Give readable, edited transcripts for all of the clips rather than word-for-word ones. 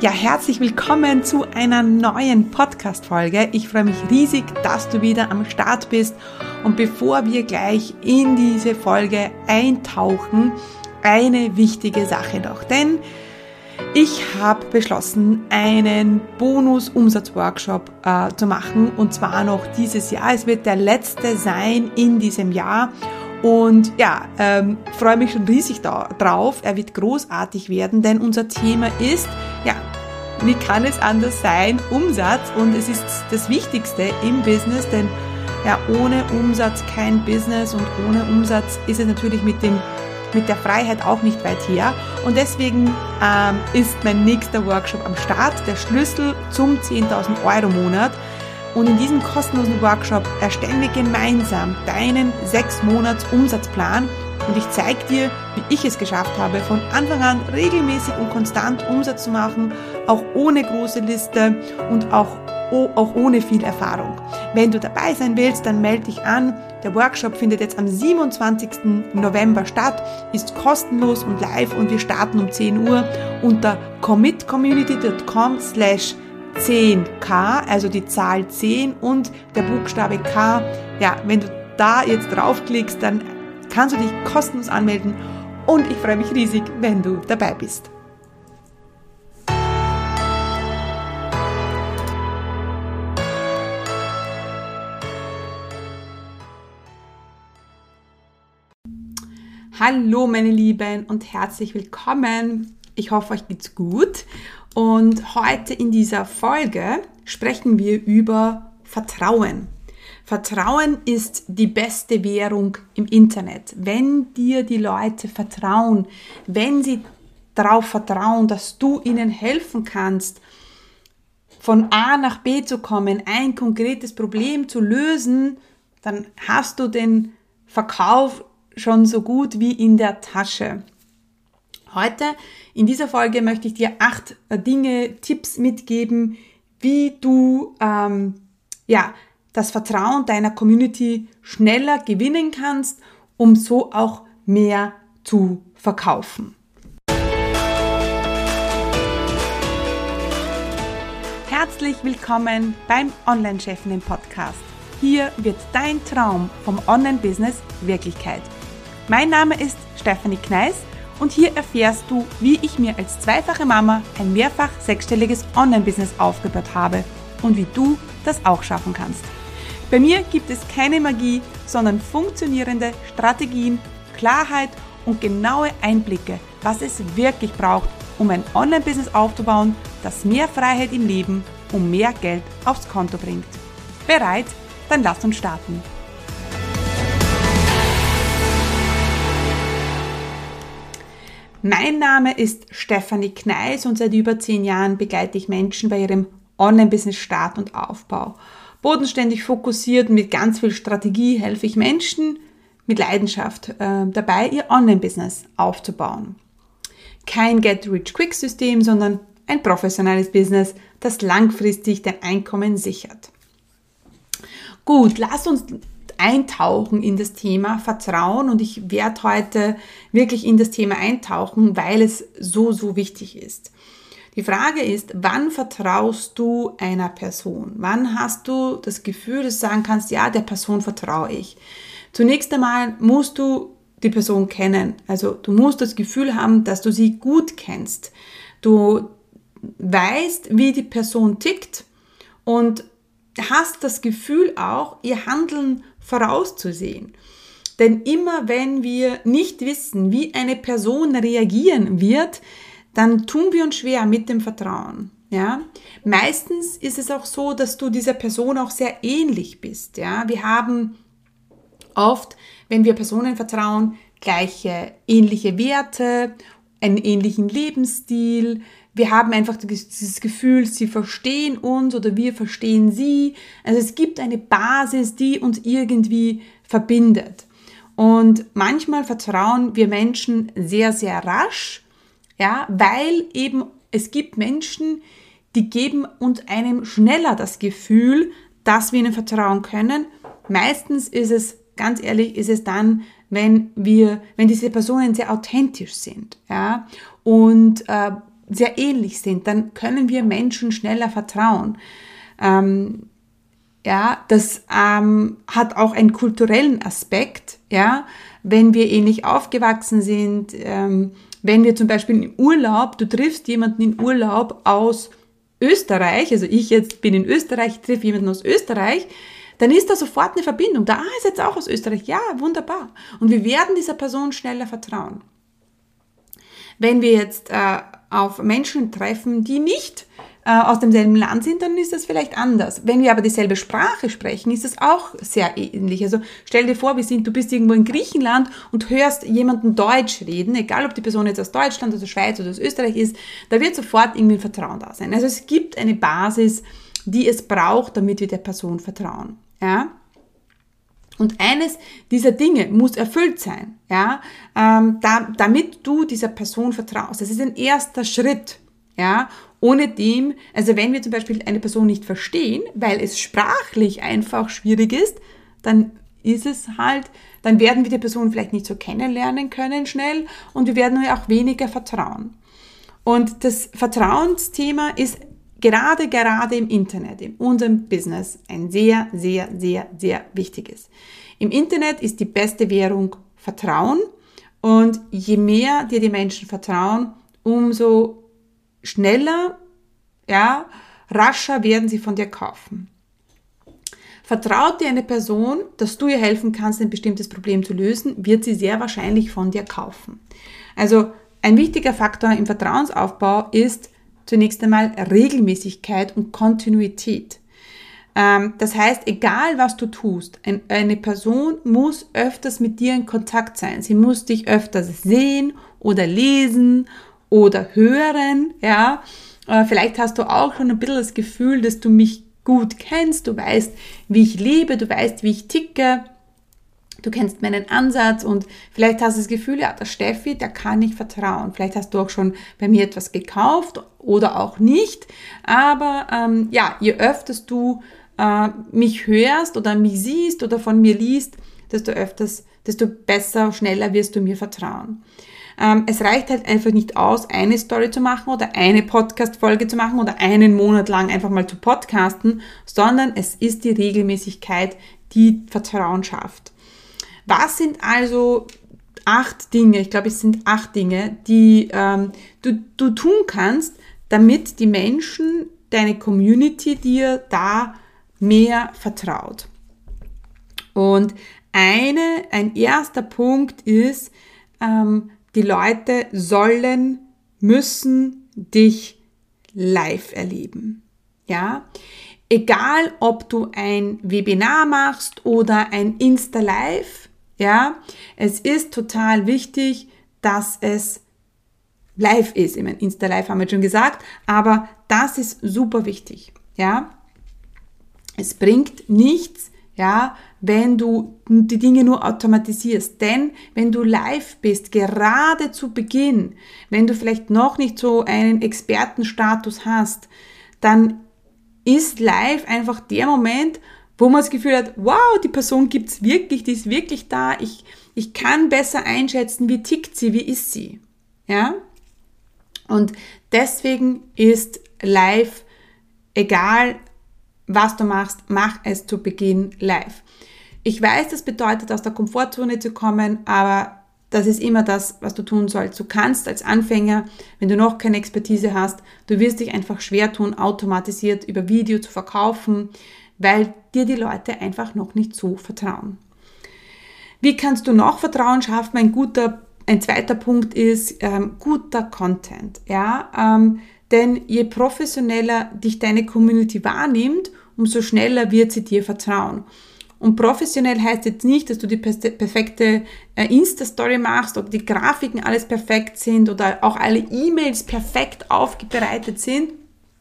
Ja, herzlich willkommen zu einer neuen Podcast-Folge. Ich freue mich riesig, dass du wieder am Start bist. Und bevor wir gleich in diese Folge eintauchen, eine wichtige Sache noch. Denn ich habe beschlossen, einen Bonus-Umsatz-Workshop zu machen. Und zwar noch dieses Jahr. Es wird der letzte sein in diesem Jahr. Und ja, freue mich schon riesig drauf. Er wird großartig werden, denn unser Thema ist, ja, wie kann es anders sein? Umsatz, und es ist das Wichtigste im Business, denn ja, ohne Umsatz kein Business und ohne Umsatz ist es natürlich mit der Freiheit auch nicht weit her. Und deswegen ist mein nächster Workshop am Start, der Schlüssel zum 10.000 € Monat. Und in diesem kostenlosen Workshop erstellen wir gemeinsam deinen 6-Monats-Umsatzplan und ich zeige dir, wie ich es geschafft habe, von Anfang an regelmäßig und konstant Umsatz zu machen, auch ohne große Liste und auch ohne viel Erfahrung. Wenn du dabei sein willst, dann melde dich an. Der Workshop findet jetzt am 27. November statt, ist kostenlos und live und wir starten um 10 Uhr unter commitcommunity.com/10K, also die Zahl 10 und der Buchstabe K. Ja, wenn du da jetzt draufklickst, dann kannst du dich kostenlos anmelden und ich freue mich riesig, wenn du dabei bist. Hallo meine Lieben und herzlich willkommen. Ich hoffe, euch geht's gut. Und heute in dieser Folge sprechen wir über Vertrauen. Vertrauen ist die beste Währung im Internet. Wenn dir die Leute vertrauen, wenn sie darauf vertrauen, dass du ihnen helfen kannst, von A nach B zu kommen, ein konkretes Problem zu lösen, dann hast du den Verkauf schon so gut wie in der Tasche. Heute in dieser Folge möchte ich dir 8 Tipps mitgeben, wie du das Vertrauen deiner Community schneller gewinnen kannst, um so auch mehr zu verkaufen. Herzlich willkommen beim Online-Chefinnen-Podcast. Hier wird dein Traum vom Online-Business Wirklichkeit. Mein Name ist Stefanie Kneis und hier erfährst du, wie ich mir als zweifache Mama ein mehrfach sechsstelliges Online-Business aufgebaut habe und wie du das auch schaffen kannst. Bei mir gibt es keine Magie, sondern funktionierende Strategien, Klarheit und genaue Einblicke, was es wirklich braucht, um ein Online-Business aufzubauen, das mehr Freiheit im Leben und mehr Geld aufs Konto bringt. Bereit? Dann lass uns starten. Mein Name ist Stefanie Kneis und seit über 10 Jahren begleite ich Menschen bei ihrem Online-Business-Start und Aufbau. Bodenständig fokussiert und mit ganz viel Strategie helfe ich Menschen mit Leidenschaft dabei, ihr Online-Business aufzubauen. Kein Get-Rich-Quick-System, sondern ein professionelles Business, das langfristig dein Einkommen sichert. Gut, lasst uns eintauchen in das Thema Vertrauen und ich werde heute wirklich in das Thema eintauchen, weil es so wichtig ist. Die Frage ist, wann vertraust du einer Person? Wann hast du das Gefühl, dass du sagen kannst, ja, der Person vertraue ich? Zunächst einmal musst du die Person kennen. Also du musst das Gefühl haben, dass du sie gut kennst. Du weißt, wie die Person tickt und hast das Gefühl auch, ihr Handeln vorauszusehen. Denn immer wenn wir nicht wissen, wie eine Person reagieren wird, dann tun wir uns schwer mit dem Vertrauen. Ja? Meistens ist es auch so, dass du dieser Person auch sehr ähnlich bist. Ja? Wir haben oft, wenn wir Personen vertrauen, gleiche, ähnliche Werte, einen ähnlichen Lebensstil. Wir haben einfach dieses Gefühl, sie verstehen uns oder wir verstehen sie. Also es gibt eine Basis, die uns irgendwie verbindet. Und manchmal vertrauen wir Menschen sehr, sehr rasch, ja, weil eben es gibt Menschen, die geben uns einem schneller das Gefühl, dass wir ihnen vertrauen können. Meistens ist es, ganz ehrlich, ist es dann, wenn diese Personen sehr authentisch sind, ja, und sehr ähnlich sind, dann können wir Menschen schneller vertrauen. Das hat auch einen kulturellen Aspekt, wenn wir ähnlich aufgewachsen sind, wenn wir zum Beispiel im Urlaub, du triffst jemanden in Urlaub aus Österreich, also ich jetzt bin in Österreich, treffe jemanden aus Österreich, dann ist da sofort eine Verbindung. Da ist jetzt auch aus Österreich. Ja, wunderbar. Und wir werden dieser Person schneller vertrauen. Wenn wir jetzt auf Menschen treffen, die nicht aus demselben Land sind, dann ist das vielleicht anders. Wenn wir aber dieselbe Sprache sprechen, ist es auch sehr ähnlich. Also stell dir vor, du bist irgendwo in Griechenland und hörst jemanden Deutsch reden, egal ob die Person jetzt aus Deutschland, aus der Schweiz oder aus Österreich ist, da wird sofort irgendwie ein Vertrauen da sein. Also es gibt eine Basis, die es braucht, damit wir der Person vertrauen. Ja? Und eines dieser Dinge muss erfüllt sein, damit du dieser Person vertraust. Das ist ein erster Schritt. Ja, ohne dem, also wenn wir zum Beispiel eine Person nicht verstehen, weil es sprachlich einfach schwierig ist, dann werden wir die Person vielleicht nicht so kennenlernen können schnell und wir werden ihr auch weniger vertrauen. Und das Vertrauensthema ist gerade im Internet, in unserem Business, ein sehr, sehr, sehr, sehr wichtiges. Im Internet ist die beste Währung Vertrauen und je mehr dir die Menschen vertrauen, umso schneller, rascher werden sie von dir kaufen. Vertraut dir eine Person, dass du ihr helfen kannst, ein bestimmtes Problem zu lösen, wird sie sehr wahrscheinlich von dir kaufen. Also ein wichtiger Faktor im Vertrauensaufbau ist zunächst einmal Regelmäßigkeit und Kontinuität. Das heißt, egal was du tust, eine Person muss öfters mit dir in Kontakt sein. Sie muss dich öfters sehen oder lesen oder hören, vielleicht hast du auch schon ein bisschen das Gefühl, dass du mich gut kennst, du weißt, wie ich lebe, du weißt, wie ich ticke, du kennst meinen Ansatz und vielleicht hast du das Gefühl, der Steffi, der kann ich vertrauen. Vielleicht hast du auch schon bei mir etwas gekauft oder auch nicht, aber je öfter du mich hörst oder mich siehst oder von mir liest, desto besser, schneller wirst du mir vertrauen. Es reicht halt einfach nicht aus, eine Story zu machen oder eine Podcast-Folge zu machen oder einen Monat lang einfach mal zu podcasten, sondern es ist die Regelmäßigkeit, die Vertrauen schafft. Was sind also 8 Dinge, ich glaube, es sind 8 Dinge, die du tun kannst, damit die Menschen, deine Community dir da mehr vertraut? Und ein erster Punkt ist, die Leute müssen dich live erleben. Ja? Egal, ob du ein Webinar machst oder ein Insta-Live, es ist total wichtig, dass es live ist. Ich meine, Insta-Live haben wir schon gesagt, aber das ist super wichtig. Ja? Es bringt nichts, wenn du die Dinge nur automatisierst. Denn wenn du live bist, gerade zu Beginn, wenn du vielleicht noch nicht so einen Expertenstatus hast, dann ist live einfach der Moment, wo man das Gefühl hat, wow, die Person gibt's wirklich, die ist wirklich da, ich kann besser einschätzen, wie tickt sie, wie ist sie. Ja? Und deswegen ist live, egal was du machst, mach es zu Beginn live. Ich weiß, das bedeutet, aus der Komfortzone zu kommen, aber das ist immer das, was du tun sollst. Du kannst als Anfänger, wenn du noch keine Expertise hast, du wirst dich einfach schwer tun, automatisiert über Video zu verkaufen, weil dir die Leute einfach noch nicht so vertrauen. Wie kannst du noch Vertrauen schaffen? Ein zweiter Punkt ist guter Content. Denn je professioneller dich deine Community wahrnimmt, umso schneller wird sie dir vertrauen. Und professionell heißt jetzt nicht, dass du die perfekte Insta-Story machst oder die Grafiken alles perfekt sind oder auch alle E-Mails perfekt aufbereitet sind.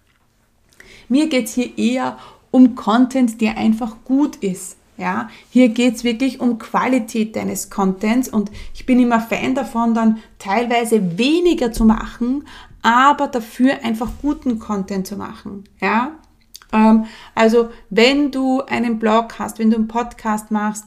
Mir geht es hier eher um Content, der einfach gut ist. Ja, hier geht es wirklich um Qualität deines Contents und ich bin immer Fan davon, dann teilweise weniger zu machen, aber dafür einfach guten Content zu machen. Ja? Also wenn du einen Blog hast, wenn du einen Podcast machst,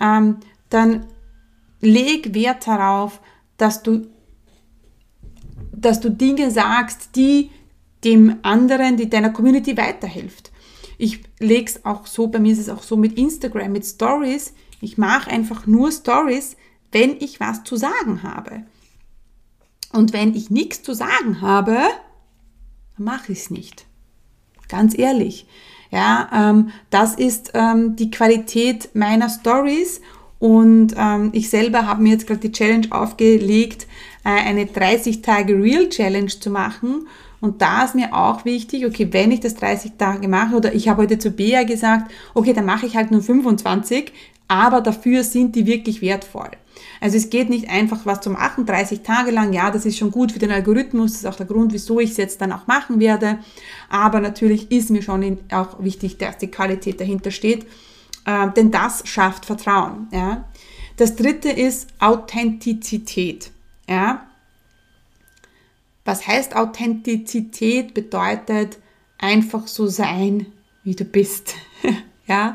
dann leg Wert darauf, dass du dass du Dinge sagst, die dem anderen, die deiner Community weiterhilft. Ich lege es auch so, bei mir ist es auch so mit Instagram, mit Stories. Ich mache einfach nur Stories, wenn ich was zu sagen habe. Und wenn ich nichts zu sagen habe, dann mache ich es nicht. Ganz ehrlich. Ja, das ist die Qualität meiner Stories. Und ich selber habe mir jetzt gerade die Challenge aufgelegt, eine 30-Tage-Real-Challenge zu machen. Und da ist mir auch wichtig, okay, wenn ich das 30 Tage mache, oder ich habe heute zu Bea gesagt, okay, dann mache ich halt nur 25, aber dafür sind die wirklich wertvoll. Also es geht nicht einfach was zu machen, 30 Tage lang, ja, das ist schon gut für den Algorithmus, das ist auch der Grund, wieso ich es jetzt dann auch machen werde, aber natürlich ist mir schon auch wichtig, dass die Qualität dahinter steht, denn das schafft Vertrauen. Ja. Das dritte ist Authentizität. Ja. Was heißt Authentizität? Bedeutet einfach so sein, wie du bist. Ja.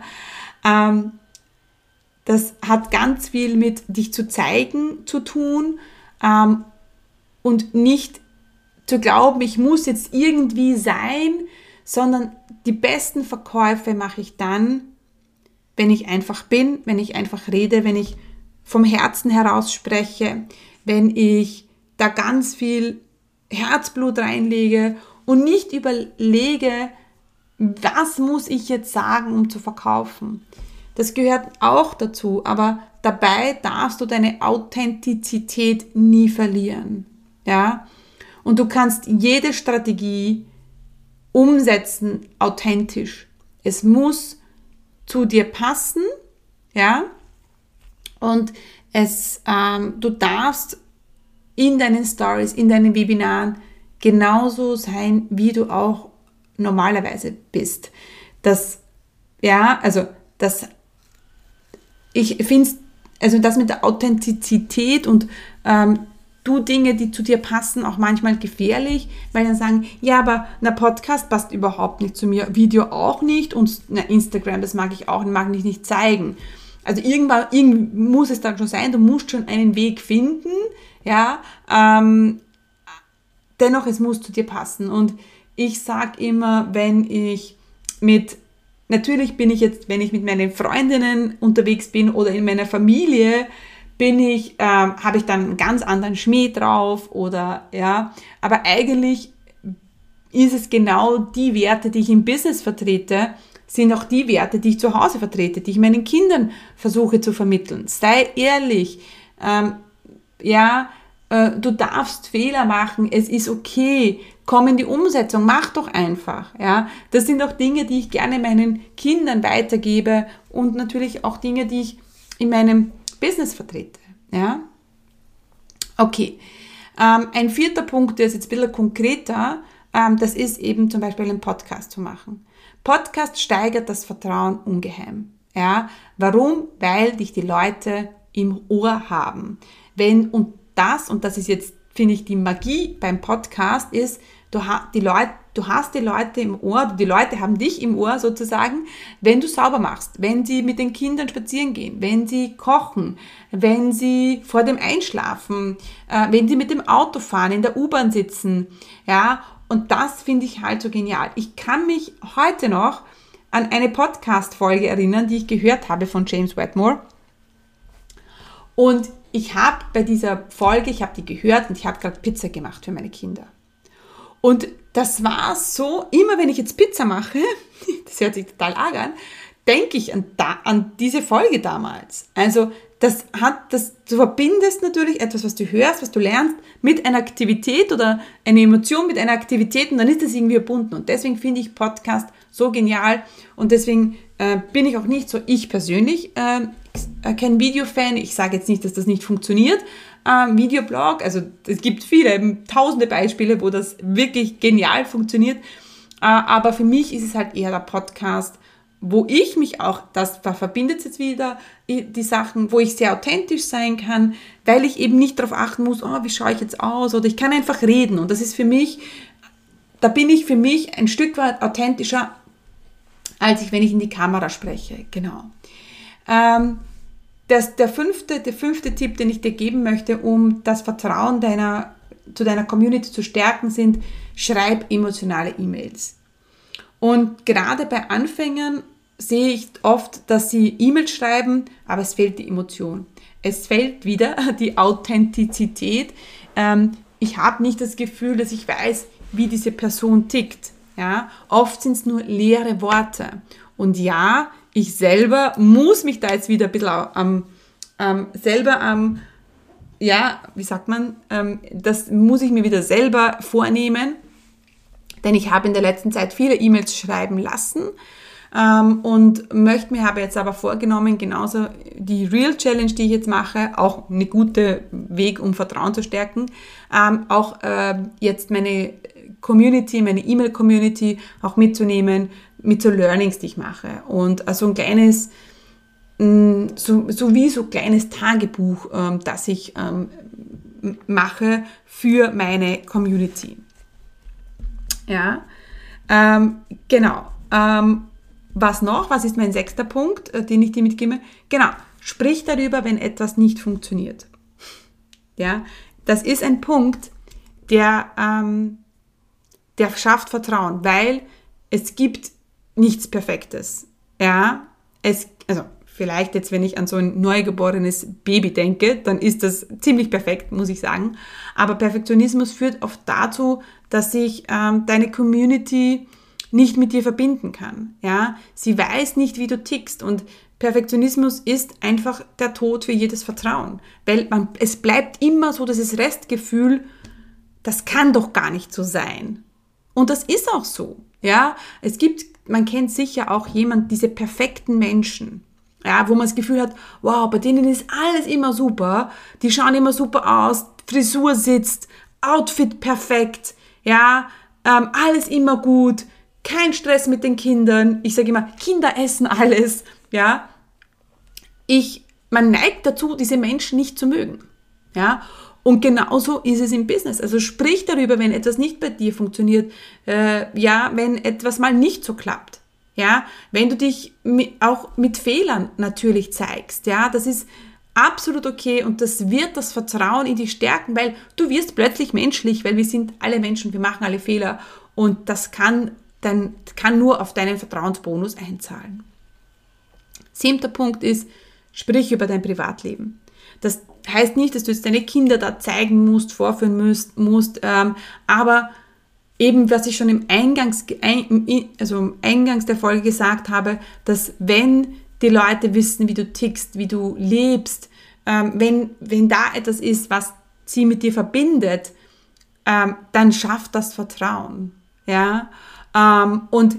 Das hat ganz viel mit dich zu zeigen zu tun und nicht zu glauben, ich muss jetzt irgendwie sein, sondern die besten Verkäufe mache ich dann, wenn ich einfach bin, wenn ich einfach rede, wenn ich vom Herzen heraus spreche, wenn ich da ganz viel Herzblut reinlege und nicht überlege, was muss ich jetzt sagen, um zu verkaufen. Das gehört auch dazu, aber dabei darfst du deine Authentizität nie verlieren. Ja? Und du kannst jede Strategie umsetzen, authentisch. Es muss zu dir passen, ja? Und du darfst in deinen Stories, in deinen Webinaren genauso sein, wie du auch normalerweise bist. Ich finde das mit der Authentizität und du Dinge, die zu dir passen, auch manchmal gefährlich, weil dann sagen, ja, aber ein Podcast passt überhaupt nicht zu mir, Video auch nicht und Instagram, das mag ich auch, mag ich nicht zeigen. Also irgendwann muss es dann schon sein, du musst schon einen Weg finden, ja, dennoch, es muss zu dir passen. Und ich sage immer, natürlich bin ich jetzt, wenn ich mit meinen Freundinnen unterwegs bin oder in meiner Familie, habe ich dann einen ganz anderen Schmäh drauf oder, ja, aber eigentlich ist es genau die Werte, die ich im Business vertrete, sind auch die Werte, die ich zu Hause vertrete, die ich meinen Kindern versuche zu vermitteln. Sei ehrlich, du darfst Fehler machen, es ist okay, komm in die Umsetzung, mach doch einfach. Ja. Das sind auch Dinge, die ich gerne meinen Kindern weitergebe und natürlich auch Dinge, die ich in meinem Business vertrete. Ja. Okay, ein vierter Punkt, der ist jetzt ein bisschen konkreter, das ist eben zum Beispiel einen Podcast zu machen. Podcast steigert das Vertrauen ungeheim. Ja. Warum? Weil dich die Leute im Ohr haben. Und das ist jetzt, finde ich, die Magie beim Podcast ist, du hast die Leute im Ohr, die Leute haben dich im Ohr sozusagen, wenn du sauber machst, wenn sie mit den Kindern spazieren gehen, wenn sie kochen, wenn sie vor dem Einschlafen, wenn sie mit dem Auto fahren, in der U-Bahn sitzen, ja, und das finde ich halt so genial. Ich kann mich heute noch an eine Podcast-Folge erinnern, die ich gehört habe von James Wedmore. Und ich habe bei dieser Folge, ich habe die gehört und ich habe gerade Pizza gemacht für meine Kinder. Und das war so, immer wenn ich jetzt Pizza mache, das hört sich total arg an, denke ich an diese Folge damals. Also du verbindest natürlich etwas, was du hörst, was du lernst, mit einer Aktivität oder eine Emotion mit einer Aktivität und dann ist das irgendwie verbunden. Und deswegen finde ich Podcast so genial und deswegen bin ich auch nicht so, ich persönlich, kein Videofan. Ich sage jetzt nicht, dass das nicht funktioniert. Videoblog, also es gibt tausende Beispiele, wo das wirklich genial funktioniert. Aber für mich ist es halt eher der Podcast, wo ich mich auch, das verbindet jetzt wieder die Sachen, wo ich sehr authentisch sein kann, weil ich eben nicht darauf achten muss, wie schaue ich jetzt aus, oder ich kann einfach reden. Und das ist für mich, da bin ich für mich ein Stück weit authentischer, als wenn ich in die Kamera spreche. Genau. Der fünfte Tipp, den ich dir geben möchte, um das Vertrauen deiner zu deiner Community zu stärken sind, schreib emotionale E-Mails. Und gerade bei Anfängern sehe ich oft, dass sie E-Mails schreiben, aber es fehlt die Emotion. Es fehlt wieder die Authentizität. Ich habe nicht das Gefühl, dass ich weiß, wie diese Person tickt. Ja? Oft sind es nur leere Worte. Und ja, ich selber muss mich da jetzt wieder ein bisschen das muss ich mir wieder selber vornehmen, denn ich habe in der letzten Zeit viele E-Mails schreiben lassen und habe jetzt aber vorgenommen, genauso die Real Challenge, die ich jetzt mache, auch eine gute Weg, um Vertrauen zu stärken, jetzt meine Community, meine E-Mail-Community auch mitzunehmen mit so Learnings, die ich mache. Und also ein kleines, so kleines Tagebuch, das ich mache für meine Community. Ja, genau. Was noch? Was ist mein 6. Punkt, den ich dir mitgebe? Genau, sprich darüber, wenn etwas nicht funktioniert. Ja, das ist ein Punkt, der schafft Vertrauen, weil es gibt nichts Perfektes. Ja, also vielleicht jetzt, wenn ich an so ein neugeborenes Baby denke, dann ist das ziemlich perfekt, muss ich sagen. Aber Perfektionismus führt oft dazu, dass sich deine Community nicht mit dir verbinden kann. Ja, sie weiß nicht, wie du tickst, und Perfektionismus ist einfach der Tod für jedes Vertrauen, weil es bleibt immer so dieses Restgefühl, das kann doch gar nicht so sein. Und das ist auch so. Ja, man kennt sicher auch diese perfekten Menschen, ja, wo man das Gefühl hat, wow, bei denen ist alles immer super, die schauen immer super aus, Frisur sitzt, Outfit perfekt, ja, alles immer gut, kein Stress mit den Kindern, ich sage immer, Kinder essen alles, ja. Man neigt dazu, diese Menschen nicht zu mögen, ja. Und genauso ist es im Business. Also sprich darüber, wenn etwas nicht bei dir funktioniert, wenn etwas mal nicht so klappt. Ja, wenn du dich auch mit Fehlern natürlich zeigst, ja, das ist absolut okay, und das wird das Vertrauen in dich stärken, weil du wirst plötzlich menschlich, weil wir sind alle Menschen, wir machen alle Fehler, und das kann nur auf deinen Vertrauensbonus einzahlen. 7. Punkt ist, sprich über dein Privatleben. Das heißt nicht, dass du jetzt deine Kinder da zeigen musst, vorführen musst, aber eben, was ich schon im Eingangs der Folge gesagt habe, dass wenn die Leute wissen, wie du tickst, wie du lebst, wenn da etwas ist, was sie mit dir verbindet, dann schafft das Vertrauen. Ja? Und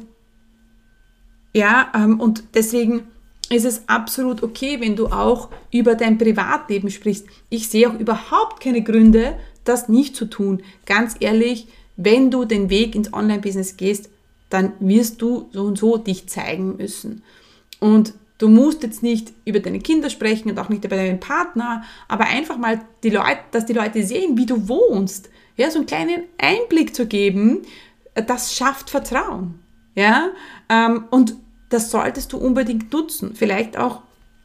deswegen ist es absolut okay, wenn du auch über dein Privatleben sprichst. Ich sehe auch überhaupt keine Gründe, das nicht zu tun. Ganz ehrlich, wenn du den Weg ins Online-Business gehst, dann wirst du so und so dich zeigen müssen. Und du musst jetzt nicht über deine Kinder sprechen und auch nicht über deinen Partner, aber einfach mal, dass die Leute sehen, wie du wohnst. Ja, so einen kleinen Einblick zu geben, das schafft Vertrauen. Ja, und das solltest du unbedingt nutzen. Vielleicht auch,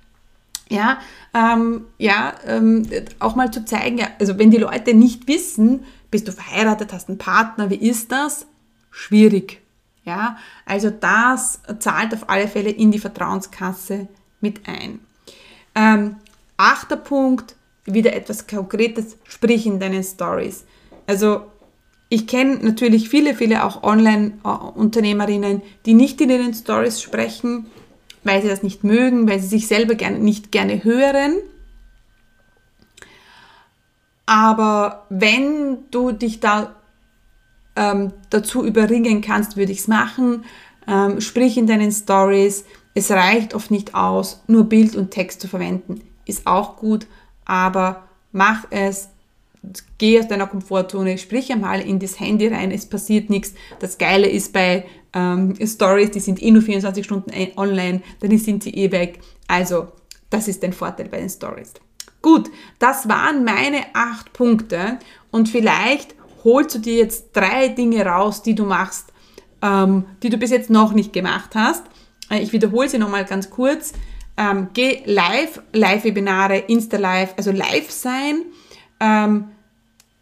auch mal zu zeigen, ja, also wenn die Leute nicht wissen, bist du verheiratet, hast einen Partner, wie ist das? Schwierig. Ja, also das zahlt auf alle Fälle in die Vertrauenskasse mit ein. 8. Punkt, wieder etwas Konkretes, sprich in deinen Stories. Also ich kenne natürlich viele auch Online-Unternehmerinnen, die nicht in ihren Stories sprechen, weil sie das nicht mögen, weil sie sich selber nicht gerne hören. Aber wenn du dich da dazu überringen kannst, würde ich es machen. Sprich in deinen Stories. Es reicht oft nicht aus, nur Bild und Text zu verwenden. Ist auch gut, aber mach es. Geh aus deiner Komfortzone, sprich einmal in das Handy rein, es passiert nichts. Das Geile ist bei Stories, die sind nur 24 Stunden online, dann sind sie weg. Also, das ist ein Vorteil bei den Stories. Gut, das waren meine 8 Punkte, und vielleicht holst du dir jetzt 3 Dinge raus, die du machst, die du bis jetzt noch nicht gemacht hast. Ich wiederhole sie nochmal ganz kurz. Geh live, Live-Webinare, Insta-Live, also live sein.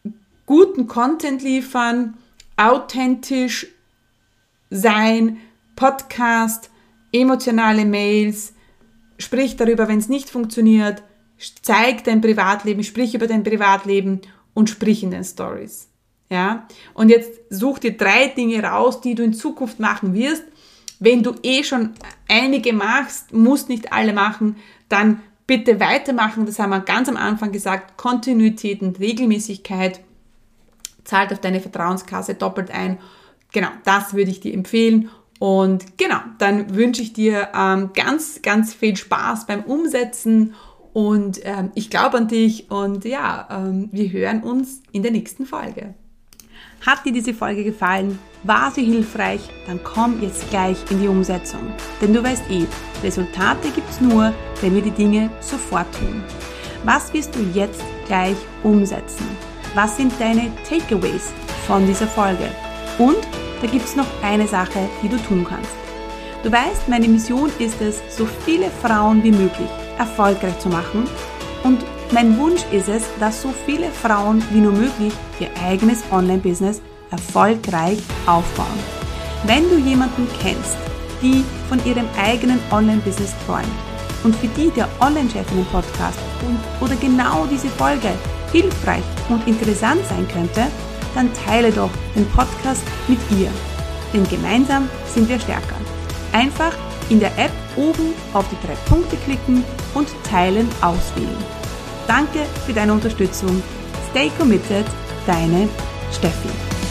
guten Content liefern, authentisch sein, Podcast, emotionale Mails, sprich darüber, wenn es nicht funktioniert, zeig dein Privatleben, sprich über dein Privatleben und sprich in den Stories. Ja? Und jetzt such dir 3 Dinge raus, die du in Zukunft machen wirst. Wenn du schon einige machst, musst nicht alle machen, dann bitte weitermachen. Das haben wir ganz am Anfang gesagt. Kontinuität und Regelmäßigkeit zahlt auf deine Vertrauenskasse doppelt ein. Genau, das würde ich dir empfehlen. Und genau, dann wünsche ich dir ganz, ganz viel Spaß beim Umsetzen und ich glaube an dich und wir hören uns in der nächsten Folge. Hat dir diese Folge gefallen? War sie hilfreich? Dann komm jetzt gleich in die Umsetzung. Denn du weißt Resultate gibt's nur, wenn wir die Dinge sofort tun. Was wirst du jetzt gleich umsetzen? Was sind deine Takeaways von dieser Folge? Und da gibt's noch eine Sache, die du tun kannst. Du weißt, meine Mission ist es, so viele Frauen wie möglich erfolgreich zu machen. Und mein Wunsch ist es, dass so viele Frauen wie nur möglich ihr eigenes Online-Business erfolgreich aufbauen. Wenn du jemanden kennst, die von ihrem eigenen Online-Business träumt und für die der Online-Chefinnen-Podcast oder genau diese Folge hilfreich und interessant sein könnte, dann teile doch den Podcast mit ihr. Denn gemeinsam sind wir stärker. Einfach in der App oben auf die 3 Punkte klicken und Teilen auswählen. Danke für deine Unterstützung. Stay committed, deine Steffi.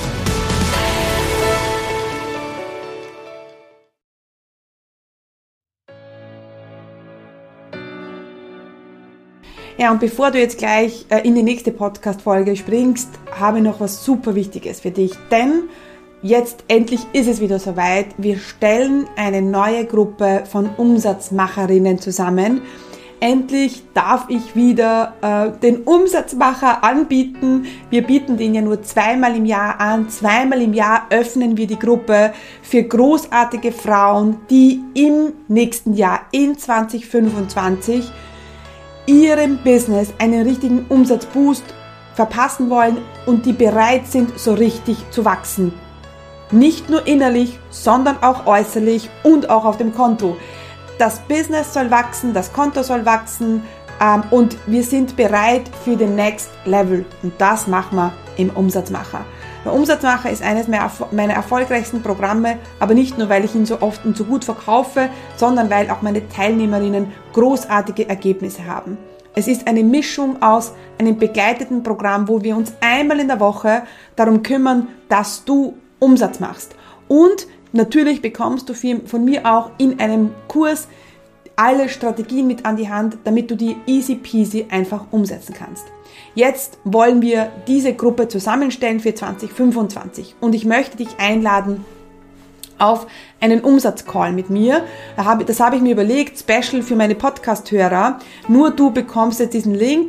Ja, und bevor du jetzt gleich in die nächste Podcast-Folge springst, habe ich noch was super Wichtiges für dich. Denn jetzt endlich ist es wieder soweit. Wir stellen eine neue Gruppe von Umsatzmacherinnen zusammen. Endlich darf ich wieder den Umsatzmacher anbieten. Wir bieten den ja nur 2-mal im Jahr an. 2-mal im Jahr öffnen wir die Gruppe für großartige Frauen, die im nächsten Jahr, in 2025, ihrem Business einen richtigen Umsatzboost verpassen wollen und die bereit sind, so richtig zu wachsen. Nicht nur innerlich, sondern auch äußerlich und auch auf dem Konto. Das Business soll wachsen, das Konto soll wachsen und wir sind bereit für den Next Level. Und das machen wir im Umsatzmacher. Der Umsatzmacher ist eines meiner erfolgreichsten Programme, aber nicht nur, weil ich ihn so oft und so gut verkaufe, sondern weil auch meine Teilnehmerinnen großartige Ergebnisse haben. Es ist eine Mischung aus einem begleiteten Programm, wo wir uns einmal in der Woche darum kümmern, dass du Umsatz machst. Und natürlich bekommst du von mir auch in einem Kurs alle Strategien mit an die Hand, damit du die easy peasy einfach umsetzen kannst. Jetzt wollen wir diese Gruppe zusammenstellen für 2025 und ich möchte dich einladen auf einen Umsatzcall mit mir. Das habe ich mir überlegt, special für meine Podcast-Hörer. Nur du bekommst jetzt diesen Link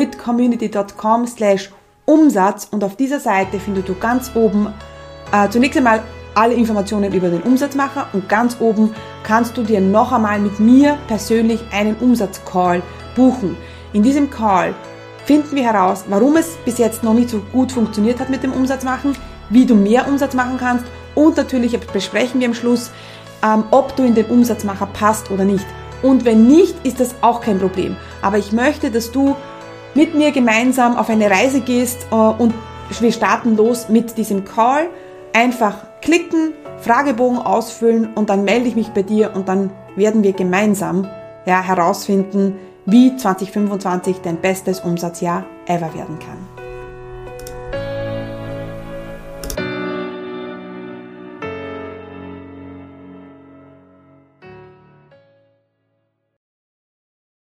commitcommunity.com/Umsatz und auf dieser Seite findest du ganz oben zunächst einmal alle Informationen über den Umsatzmacher und ganz oben kannst du dir noch einmal mit mir persönlich einen Umsatzcall buchen. In diesem Call finden wir heraus, warum es bis jetzt noch nicht so gut funktioniert hat mit dem Umsatzmachen, wie du mehr Umsatz machen kannst und natürlich besprechen wir am Schluss, ob du in den Umsatzmacher passt oder nicht. Und wenn nicht, ist das auch kein Problem. Aber ich möchte, dass du mit mir gemeinsam auf eine Reise gehst und wir starten los mit diesem Call. Einfach klicken, Fragebogen ausfüllen und dann melde ich mich bei dir und dann werden wir gemeinsam herausfinden, wie 2025 dein bestes Umsatzjahr ever werden kann.